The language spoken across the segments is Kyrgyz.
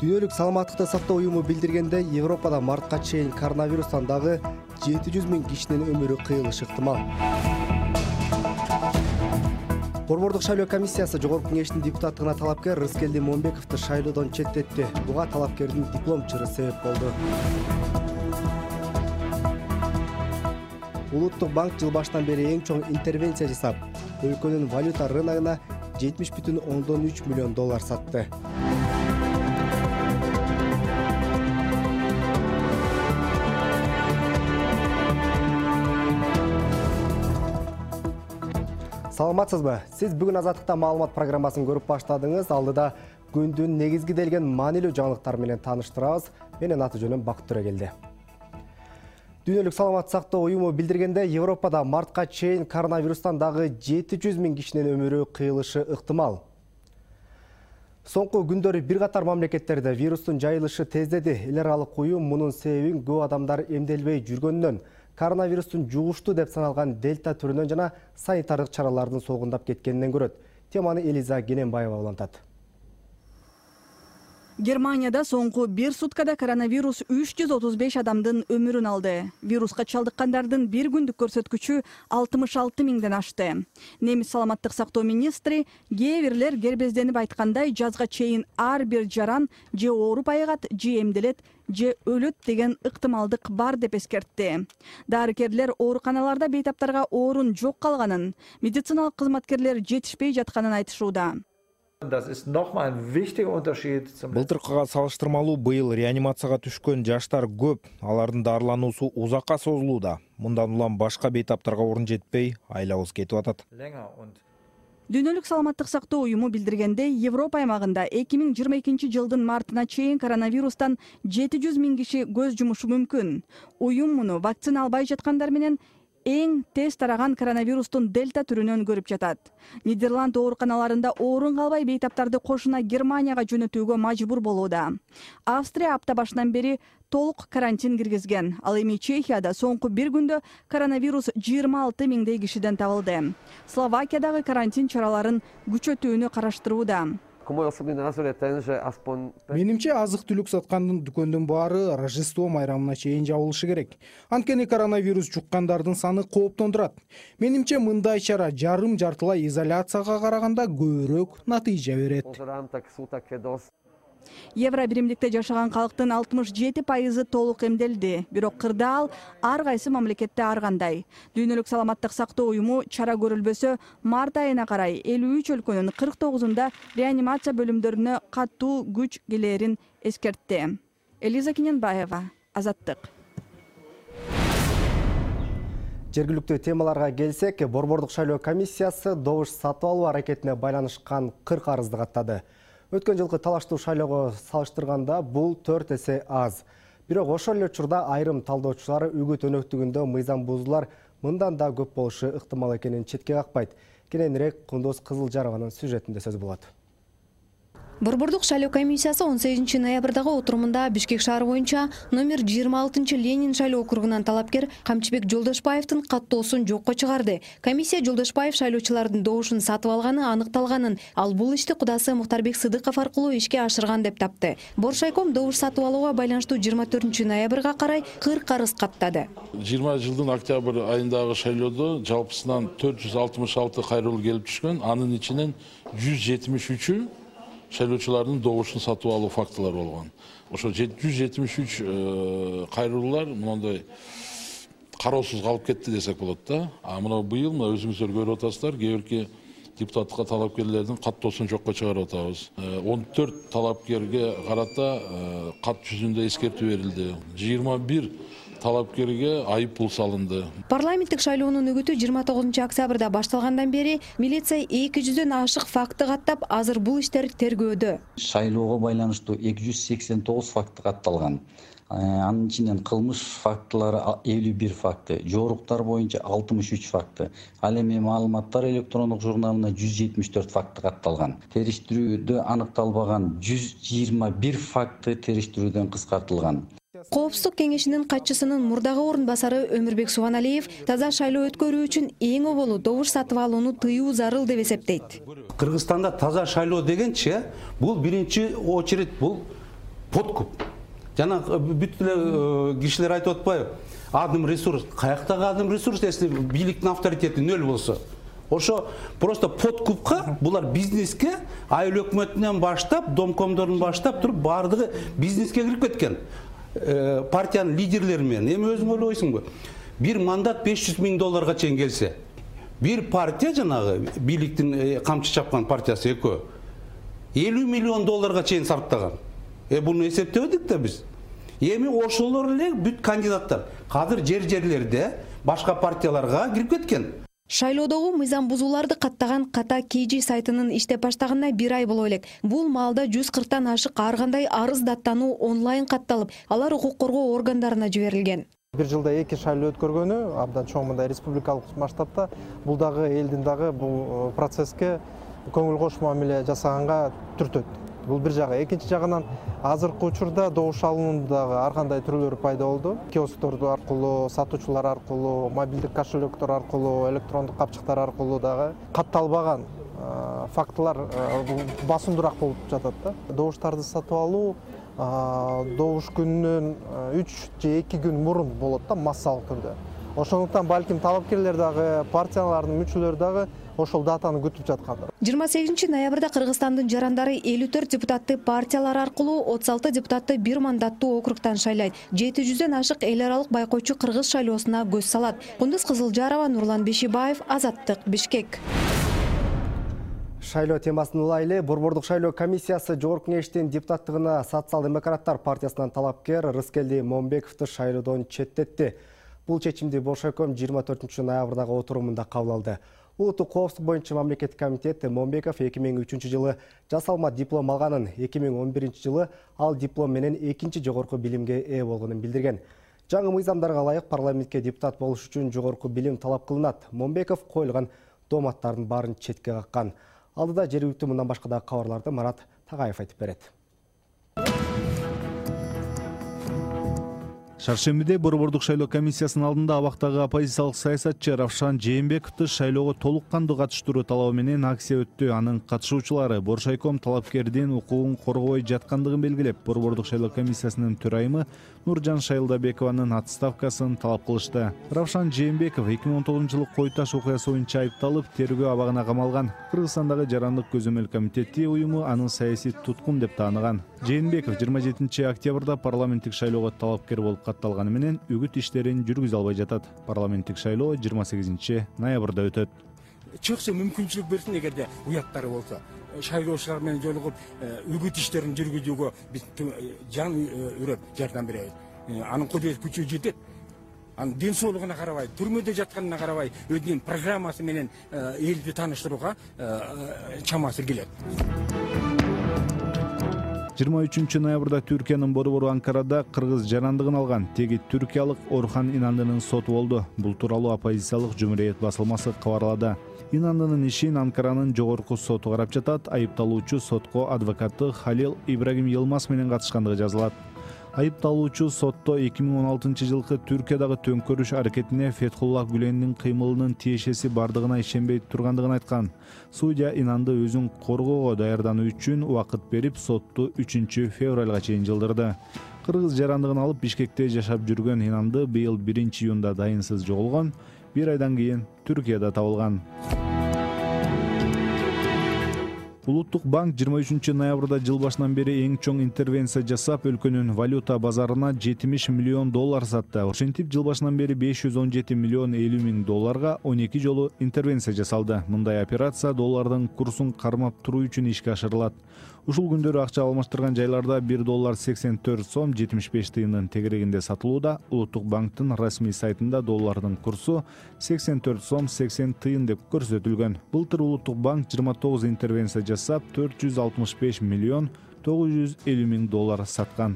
Дүйнөлүк саламаттыкты сактоо уюму билдиргенде, Европада мартка чейин коронавирустан дагы 700 000 кишинин өмүрү кыйылышы ыктымал. Борбордук шайлоо комиссиясы Жогорку Кеңештин депутаттыгына талапкер Рыскелди Момбековду шайлоодон четтетти. Буга талапкердин диплом чыры себеп болду. Улуттук банк жыл башынан бери эң чоң интервенция жасап, өлкөнүн валюта рыногуна 70,3 миллион доллар сатты. Саламатсызбы? Сиз бүгүн Азаттыкта маалымат программасын көрүп баштадыңыз. Алдыда күндүн негизгиделген маанилүү жаңылыктар менен тааныштырабыз. Менин аты жөнүм Бакыт Төрөгелди. Дүйнөлүк саламат сактоо уюму билдиргенде, Европада мартка чейин коронавирустан дагы 700 000 кишинин өмүрү кыйылышы ыктымал. Соңку күндөрү бир катар мамлекеттерде вирустун жайылышы тездеди. Эл аралык уюм мунун себебин көп адамдар эмделбей жүргөндөн, коронавирустун жугуштуу деп саналган дельта түрүнөн жана санитардык чаралардын солгундап кеткенинен көрөт. Теманы Элиза Гененбаева улантат. Германияда соңку бир суткада коронавирус 335 адамдын өмүрүн алды. Вируска чалдыккандардын бир күндүк көрсөткүчү 66 000ден ашты. Немис саламаттык сактоо министри кээбирлер гербезденип айткандай, жазга чейин ар бир жаран же ооруп айыгат, же эмделет, же өлөт деген ыктымалдык бар деп эскертти. Дарыкерлер ооруканаларда бейтаптарга орун жок калганын, медициналык кызматкерлер жетишпей жатканын айтышууда. Былтыркыга салыштырмалуу быйыл реанимацияга түшкөн жаштар көп, алардын дарылануусу узакка созулууда. Мындан улам башка бейтаптарга орун жетпей, айлабыз кетип атат. Дүйнөлүк саламаттык сактоо уюму билдиргенде, Европа аймагында 2022 жылдын мартына чейин коронавирустан 700 000 киши көз жумушу мүмкүн. Уюм муну вакцина албай жаткандар менен эң тез тараган коронавирустун дельта түрүнөн көрүп жатат. Нидерланд ооруканаларында орун калбай бейтаптарды кошуна Германияга жөнөтүүгө мажбур болууда. Австрия апта башынан бери толук карантин киргизген. Ал эми Чехияда соңку бир күндө коронавирус 26 000 кишиден табылды. Словакиядагы карантин чараларын күчөтүүнү караштырууда. Менимче азык-түлүк саткандын дүкөндүн баары Рождество майрамына чейин жабылышы керек. Анткени коронавирус жуккандардын саны кооптондурат. Менимче мындай чара жарым-жартылай изоляцияга караганда көбүрөөк натыйжа берет. Евро биримдикте жашаган калктын 67% толук эмделди. Бирок кырдаал ар кайсы мамлекетте ар кандай. Дүйнөлүк саламаттык сактоо уюму чара көрүлбөсө, март айына карай 53 өлкөнүн 49-унда реанимация бөлүмдөрүнө катуу күч келерин эскертти. Элиза Гененбаева, Азаттык. Жергиликтүү темаларга келсек, Борбордук шайлоо комиссиясы добуш сатып алуу аракетине байланышкан 40 арызды каттады. Өткөн жылкы талаштуу шайлоого салыштырганда бул 4 эсе аз. Бирок ошол эле учурда айрым талдоочулар үгүт өнөктүгүндө мыйзам бузуулар мындан да көп болушу ыктымал экенин четке какпайт. Кененирээк Кундуз Кызылжарованын сюжетинде сөз болот. Борбордук шайлоо комиссиясы 18 ноябрдагы отурумунда Бишкек шаары боюнча номер 26 Ленин шайлоо округунан талапкер Камчыбек Жолдошбаевдин каттоосун жокко чыгарды. Комиссия Жолдошбаев шайлоочулардын добушун сатып алганы аныкталганын, ал бул ишти кудасы Муктарбек Сыдыков аркылуу ишке ашырган деп тапты. Боршайком добуш сатып алууга байланыштуу 24 ноябрга карай 40 арыз каттады. 20 жылдын октябрь айындагы шайлоодо жалпысынан 466 кайрылуу келип түшкөн, анын ичинен 173-ü шайлоочулардын добушун сатып алуу фактылары болгон. Ошо 173 кайрылуулар мындай кароосуз калып кетти десек болот да. А мына быйыл өзүңүздөр көрүп атасыздар, кээ бирки депутаттыкка талапкерлердин каттоосун жокко чыгарып атабыз. 14 талапкерге карата кат жүзүндө эскертүү берилди. 21 талапкерге айып пул салынды. Парламенттик шайлоонун үгүтү 29 октябрда башталгандан бери милиция 200дөн ашык факты каттап, азыр бул иштер тергөөдө. Шайлоого байланыштуу 289 факты катталган. Анын ичинен кылмыш фактылары 51 факты, жоруктар боюнча 63 факты. Ал эми маалыматтар электрондук журналына 174 факты катталган. Териштирүүдө аныкталбаган 121 факты териштирүүдөн кыскартылган. Коопсуздук кеңешинин катчысынын мурдагы орун басары Өмүрбек Субаналиев таза шайлоо өткөрүү үчүн эң оболу добуш сатып алууну тыюу зарыл деп эсептейт. Кыргызстанда таза шайлоо дегенчи, бул биринчи очередь бул подкуп. Жана бүт эле кишилер айтып атпайбы? Адым ресурс. Каяктагы адым ресурс, если бийликтин авторитети нөл болсо? Ошо просто подкупка булар бизнеске, айыл өкмөтүнөн баштап, домкомдордун баштап туруп бардыгы бизнеске кирип кеткен. Партиянын лидерлери менен эми өзүң ойлойсуңбу? Бир мандат $500,000 чейин келсе, бир партия жанагы бийликтин камчы чапкан партиясы экөө $50 миллион чейин сарптаган. Буну эсептебедик да биз. Эми ошолор эле бүт кандидаттар азыр жерлерде башка партияларга кирип кеткен. Шайлоодогу мыйзам бузууларды каттаган Ката KG сайтынын иштеп баштаганына 1 ай боло элек. Бул маалда 140тан ашык ар кандай арыз даттануу онлайн катталып, алар укук коргоо органдарына жиберилген. Бир жылда 2 шайлоо өткөргөнү абдан чоң мындай республикалык масштабта бул дагы элдин дагы бул процесске көңүл кош мамиле жасаганга түртөт. Бул бир жагы. Экинчи жагынан азыркы учурда добуш алуунун ар кандай түрлөрү пайда болду. Киосктор аркылуу, сатуучулар аркылуу, мобилдик кошелектор аркылуу, электрондук капчыктар аркылуу дагы катталбаган фактылар басымдуураак болуп жатат да. Добуштарды сатып алуу добуш күнүнөн 3 же 2 күн мурун болот да, массалык түрдө. Ошондуктан балким талапкерлер дагы, партиялардын мүчөлөрү дагы ошол датаны күтүп жаткандыр. 28 ноябрда Кыргызстандын жарандары 54 депутатты партиялар аркылуу 36 депутатты бир мандаттуу округтан шайлайт. 700дөн ашык эл аралык байкоочу кыргыз шайлоосуна көз салат. Кундуз Кызылжарова, Нурлан Бешибаев, Азаттык, Бишкек. Шайлоо темасын улайлы. Борбордук шайлоо комиссиясы Жогорку Кеңештин депутаттыгына социал-демократтар партиясынан талапкер Рыскелди Момбековду шайлоодон четтетти. Бул чечимди Боршайком 24 ноябрдагы отурумунда кабыл алды. Улуттук коопсуздук боюнча мамлекеттик комитет Момбеков 2003 жылы жасалма диплом алганын, 2011 жылы ал диплом менен экинчи жогорку билимге ээ болгонун билдирген. Жаңы мыйзамдарга ылайык парламентке депутат болуш үчүн жогорку билим талап кылынат. Момбеков коюлган дооматтардын баарын четке каккан. Алдыда жергиликтүү мындан башка да кабарларды Марат Тагаев айтып берет. Шаршембиде Борбордук шайлоо комиссиясынын алдында абактагы оппозициялык саясатчы Равшан Жээнбековду шайлоого толук кандуу катыштыруу талабы менен акция өттү. Анын катышуучулары Боршайком талапкердин укугун коргобой жаткандыгын белгилеп, Борбордук шайлоо комиссиясынын төрайымы Нуржан Шайылдабекованын отставкасын талап кылышты. Равшан Жээнбеков 2019 жылы Кой Таш окуясы боюнча айыпталып, тергөө абагына камалган. Кыргызстандагы жарандык көзөмөл комитети уюму анын саясий туткун деп тааныган. Жээнбеков 27 октябрда парламенттик шайлоого талапкер болуп катталганы менен үгүт иштерин жүргүзө албай жатат. Парламенттик шайлоо 28 ноябрда өтөт. Чыкса мүмкүнчүлүк берсин, эгерде уяттары болсо. Шайлоочулар менен жолугуп үгүт иштерин жүргүзүүгө биз жан үрөп жардам беребиз. Анын кудурет күчү жетет. Анын ден соолугуна карабай, түрмөдө жатканына карабай, өзүнүн программасы менен элди тааныштырууга чамасы келет. 23 ноябрда Түркиянын борбору Анкарада кыргыз жарандыгын алган теги түркиялык Орхан Инандынын соту болду. Бул тууралуу оппозициялык Жумуриет басылмасы кабарлады. Инандынын ишин Анкаранын жогорку соту карап жатат. Айыпталуучу сотко адвокаты Халил Ибрагим Йылмаз менен катышкандыгы жазылат. Айыпталуучу сотто 2016 жылкы Түркиядагы төңкөрүш аракетине Фетхулла Гүлендин кыймылынын тиешеси бардыгына ишенбей тургандыгын айткан. Судья Инанды өзүн коргоого даярдануу үчүн убакыт берип, сотту 3 февралга чейин жылдырды. Кыргыз жарандыгын алып Бишкекте жашап жүргөн Инанды быйыл 1 июнда дайынсыз жоголгон, 1 айдан кийин Түркияда табылган. Улуттук банк 23 ноябрда жыл башынан бери эң чоң интервенция жасап, өлкөнүн валюта базарына $70 миллион сатты. Ошентип, жыл башынан бери $517 миллион 50 миң долларга 12 жолу интервенция жасалды. Мындай операция доллардын курсун кармап туруу үчүн ишке ашырылат. Ушул күндөрү акча алмаштырган жайларда $1.84 75 тыйындын тегерегинде сатылууда. Улуттук банктын расмий сайтында доллардын курсу 84 80 тыйын деп көрсөтүлгөн. Былтыр Улуттук банк 29 интервенция жасап, $465 миллион 950 миң доллар саткан.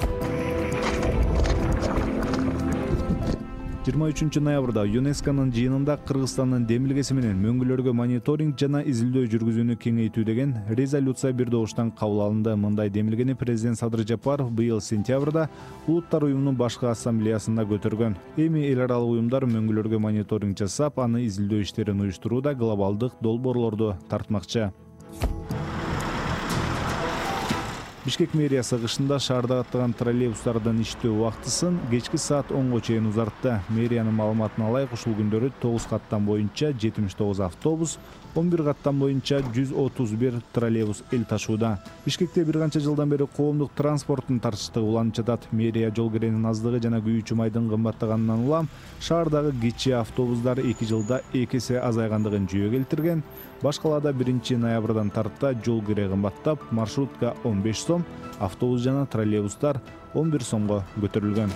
23 ноябрда ЮНЕСКОнун жыйынында Кыргызстандын демилгеси менен мөңгүлөргө мониторинг жана изилдөө жүргүзүүнү кеңейтүү деген резолюция бир добуштан кабыл алынды. Мындай демилгени президент Садыр Жапаров быйыл сентябрда Улуттар уюмунун башкы ассамблеясында көтөргөн. Эми эл аралык уюмдар мөңгүлөргө мониторинг жасап, аны изилдөө иштерин уюштурууда глобалдык долбоорлорду тартмакчы. Бишкек мэриясы кышында шаарда каттаган троллейбустардын иштөө убактысын кечки саат 10-го чейин узартты. Мэриянын маалыматына ылайык ушул күндөрү 9 каттан боюнча 79 автобус, 11 каттан боюнча 131 троллейбус эл ташууда. Бишкекте бир канча жылдан бери коомдук транспорттун тартыштыгы уланып жатат. Мэрия жол киренин аздыгы жана күйүүчү майдын кымбаттаганынан улам шаардагы кичи автобустар 2 жылда 2 эсе азайгандыгын жүйө келтирген. Башкалада 1 ноябрдан тарта жол кире кымбаттап, маршрутка 15 сом, автобус жана троллейбустар 11 сомго көтөрүлгөн.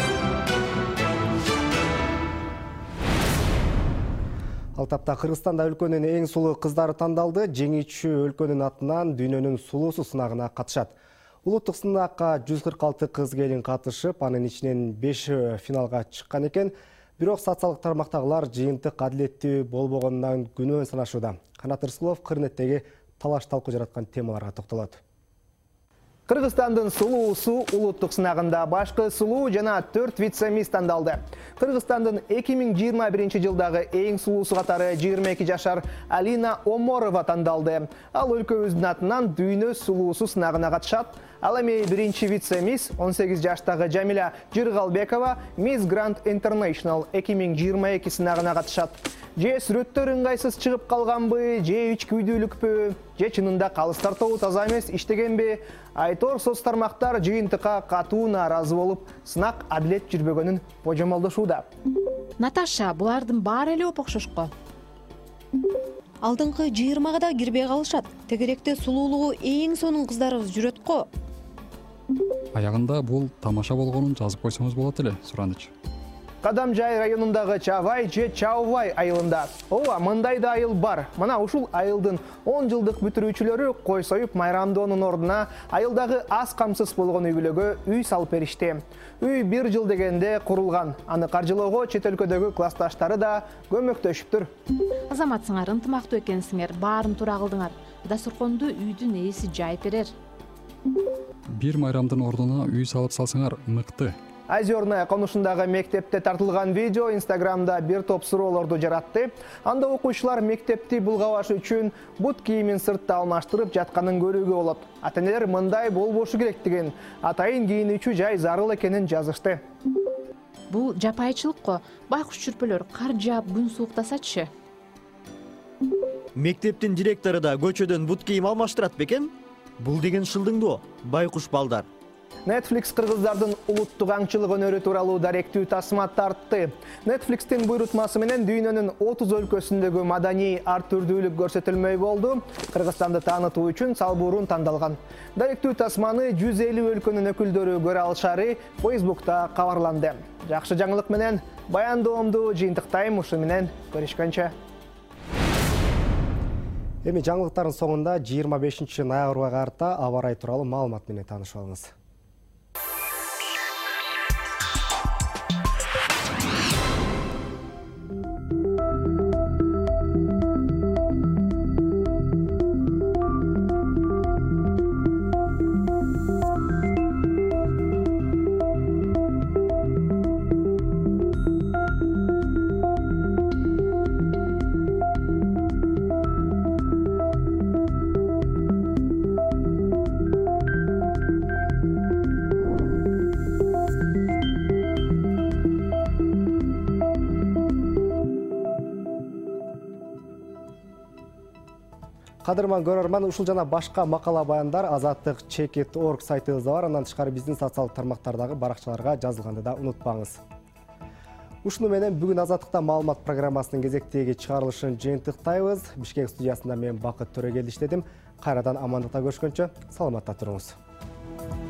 Ал тапта Кыргызстанда өлкөнүн эң сулуу кыздары тандалды. Жеңүүчү өлкөнүн атынан дүйнөнүн сулуусу сынагына катышат. Улуттук сынакка 146 кыз келин катышып, анын ичинен 5 финалга чыккан экен. Бирок социалдык тармактагылар жыйынтык адилеттүү болбогонунан күнөө санашууда. Канат Рыскулов кырнеттеги талаш талкуу жараткан темаларга токтолот. Кыргызстандын сулуусу улуттук сынагында башкы сулуу жана 4 вице-мисс тандалды. Кыргызстандын 2021 жылдагы эң сулуусу катары 22 жашар Алина Оморова тандалды. Ал өлкөбүздүн атынан дүйнө сулуусу сынагына катышат. Ал эми биринчи вице-мисс 18 жаштагы Жамиля Жыргалбекова Miss Grand International 2022 сынагына катышат. Же сүрөттөр ыңгайсыз чыгып калганбы, же үч күйдүүлүкпү, же чынында калыс тартуу таза эмес иштегенби? Айтор соц тармактар жыйынтыкка катуу нааразы болуп, сынак адилет жүрбөгөнүн божомолдошууда. Наташа, булардын баары эле окшошко. Алдыңкы 20-га да кирбей калышат. Тегеректе сулуулугу эң сонун кыздарыбыз жүрөт го. Аягында бул тамаша болгонун жазып койсоңуз болот эле, сураныч. Кадамжай районундагы Чавай же Чаувай айылында. Ооба, мындай да айыл бар. Мына ушул айылдын 10 жылдык бүтүрүүчүлөрү кой союп майрамдоонун ордуна айылдагы аз камсыз болгон үй-бүлөгө үй салып беришти. Үй 1 жыл дегенде курулган. Аны каржылоого чет өлкөдөгү классташтары да көмөктөшүптүр. Азаматсыңар, ынтымактуу экенсиңер, баарын туура кылдыңар. Дасурконду үйдүн ээси жайып берер. Бир майрамдын ордуна үй салып салсаңар мыкты. Озерная конушундагы мектепте тартылган видео Инстаграмда бир топ суроолорду жаратты. Анда окуучулар мектепти булгабаш үчүн бут кийимин сыртта алмаштырып жатканын көрүүгө болот. Ата-энелер мындай болбошу керек деген атайын кийинүүчү жай зарыл экенин жазышты. Бул жапайчылык го. Байкуш чүрпөлөр кар жаап күн сууктасачы. Мектептин директору да көчөдөн бут кийим алмаштырат бекен? Бул деген шылдыңдуу, байкуш балдар. Netflix кыргыздардын улуттук аңчылык өнөрү тууралуу даректүү тасма тартты. Netflix'тин буйрутмасы менен дүйнөнүн 30 өлкөсүндөгү маданий ар түрдүүлүк көрсөтүлмөй болду. Кыргызстанды таанытуу үчүн Салбурун тандалган. Даректүү тасманы 150 өлкөнүн өкүлдөрү көрө алышары Facebook'та кабарланды. Жакшы жаңылык менен баяндоомду жыйынтыктайм, ушу менен көрүшкөнчө. Эми жаңылыктардын соңунда 25 ноябрга карата аба ырайы тууралуу маалымат менен таанышып алыңыз. Кадырман көрөрман, ушул жана башка макала баяндар Азаттык Checkit.org сайтыбызда бар. Андан тышкары биздин социалдык тармактардагы баракчаларга жазылганды да унутпаңыз. Ушуну менен бүгүн Азаттыкта маалымат программасынын кезектеги чыгарылышын жыйынтыктайбыз. Бишкек студиясында мен Бакыт Төрөгелди иштедим. Кайрадан амандыкта көрүшкөнчө саламатта туруңуз.